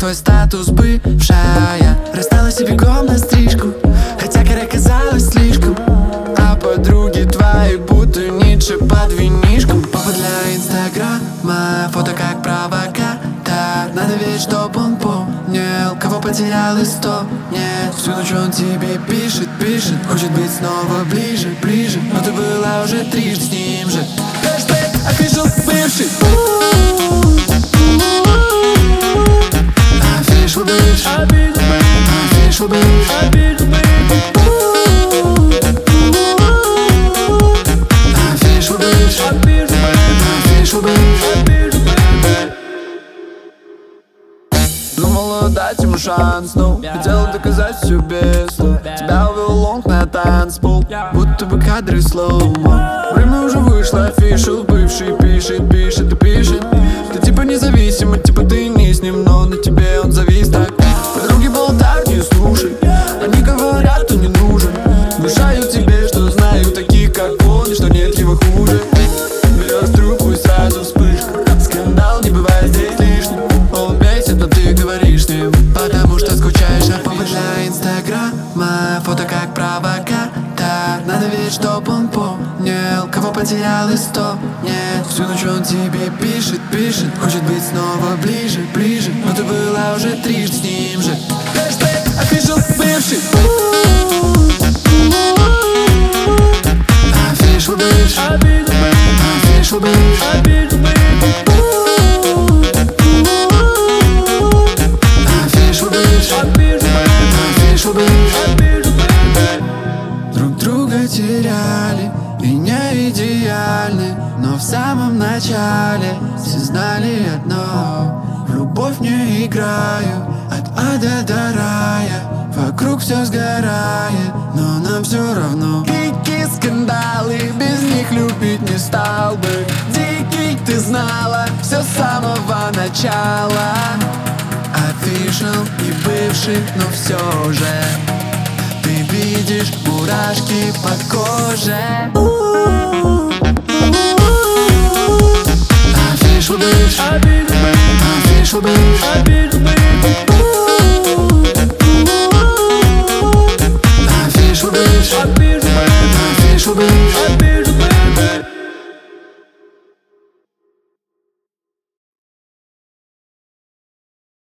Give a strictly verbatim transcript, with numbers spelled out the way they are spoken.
твой статус бывшая рассталась и бегом на стрижку, хотя коря казалась слишком. А подруги твои будто Ницше под винишком. Повод для инстаграма, фото как провокатор. Надо ведь, чтоб он помнил, кого потерял и стоп. Нет, всю ночь он тебе пишет, пишет, хочет быть снова ближе, ближе. Но ты была уже трижды с ним же. Хэштег official бывший. Official бывший. Official бывший. Official бывший. Official бывший. Думала дать ему шанс, но хотела доказать все без слов. Тебя увел лонг на танцпол, будто бы кадры слоумо. Время уже вышло, official бывший пишет, пишет и пишет. Ты типа независима, типа ты не с ним, но на тебе он завис так. Подруги болтают, не слушай, они говорят, кто не нужен. Внушают тебе, что знаю таких, как он, и что нет его хуже. Берешь трубку и сразу вспышка. Скандал не бывает здесь лишним. Он бесит, но ты говоришь с ним, потому что скучаешь. А повод для инстаграма, фото как провокатор. Надо ведь, чтоб он помнил, кого потерял и стоп. Нет, всю ночь он тебе пишет, пишет, хочет быть снова ближе, ближе. Но ты была уже трижды с ним же. Хэштег official бывший. Official бывший. Official бывший. Друг друга теряли и не идеальны, но в самом начале все знали одно: в любовь не играю, от ада до рая. Вокруг все сгорает, но нам все равно. Дикие скандалы, без них любить не стал бы. Дикий, ты знала все с самого начала. Official и бывший, но все же ты видишь мурашки под кожей. Official бывший. Official бывший.